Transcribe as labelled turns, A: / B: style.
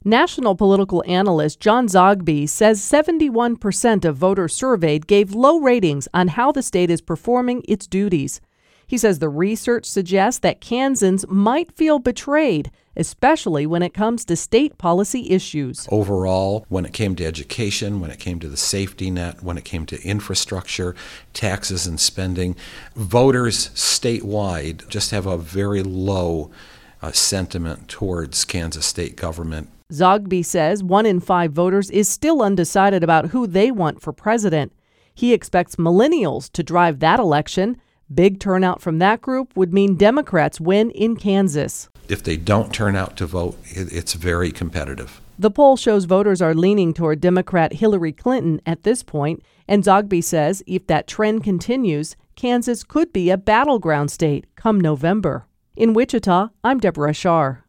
A: National political analyst John Zogby says 71% of voters surveyed gave low ratings on how the state is performing its duties. He says the research suggests that Kansans might feel betrayed, especially when it comes to state policy issues.
B: Overall, when it came to education, when it came to the safety net, when it came to infrastructure, taxes and spending, voters statewide just have a very low sentiment towards Kansas state government.
A: Zogby says 1 in 5 voters is still undecided about who they want for president. He expects millennials to drive that election. Big turnout from that group would mean Democrats win in Kansas.
B: If they don't turn out to vote, it's very competitive.
A: The poll shows voters are leaning toward Democrat Hillary Clinton at this point, and Zogby says if that trend continues, Kansas could be a battleground state come November. In Wichita, I'm Deborah Shar.